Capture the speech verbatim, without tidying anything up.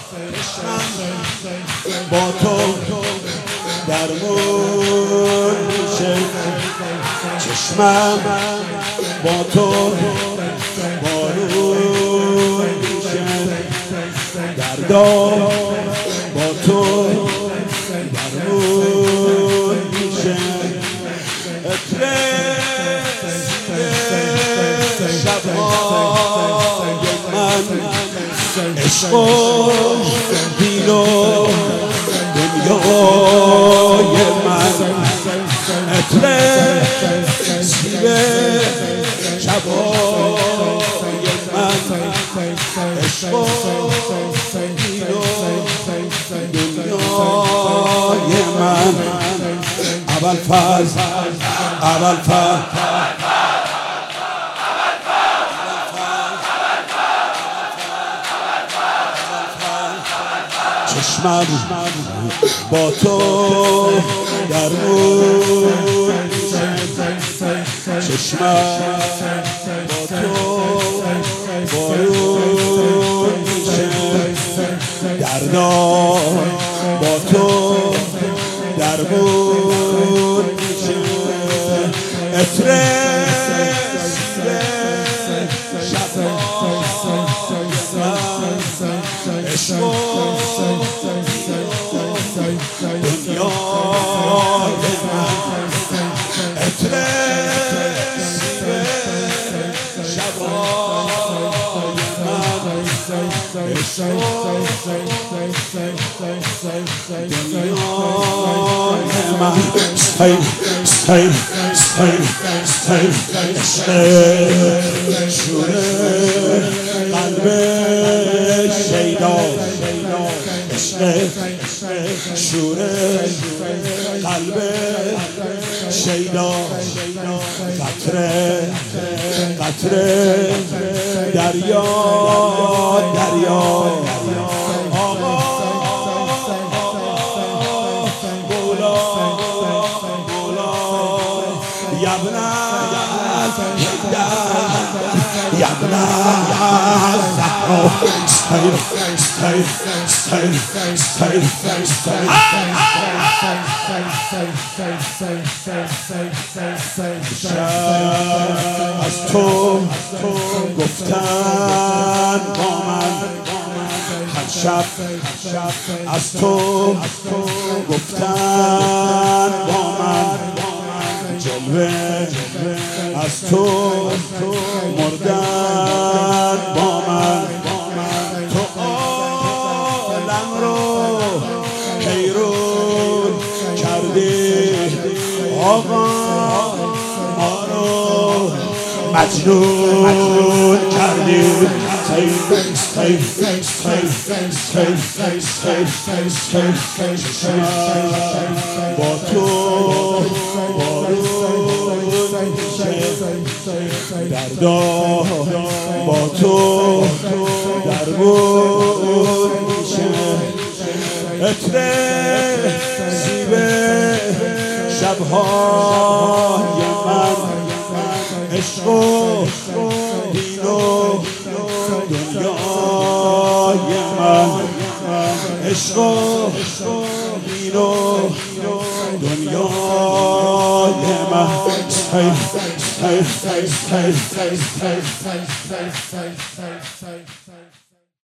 با تو درمون میشه، چشمم با تو بارون میشه، دردا با تو درمون میشه، عطر شب‌های من عشق و دین و دنیای من، عطر سیب شب‌های من عشق و دین و دنیای من، ابوالفضل ابوالفضل چشمم با تو درمون میشه، چشمم با تو بارون میشه، دردا با تو درمون میشه، عطر عشق و دنیای من، عطر شب‌های من عشق و دنیای من، استیل استیل استیل استیل عشق شوره قلب شیدا، عشق شوره قلب شیدا، قطره قطره دریا دریا، آقا مولا مولا یبنا یبنا زهرا، استیل استیل استیل استیل استیل از تو گفتن با من هر شب، از تو گفتن با من جلوه، از تو مردن با من، تو عالم رو حیرون کردی آقا، ما رو مجنون کردی، با تو بارون میشه، دردا با تو درمون میشه، عطر سیب شب‌های من عشق و دین و دنیای من، عشق و دین و دنیای من، استیل استیل استیل استیل استیل استیل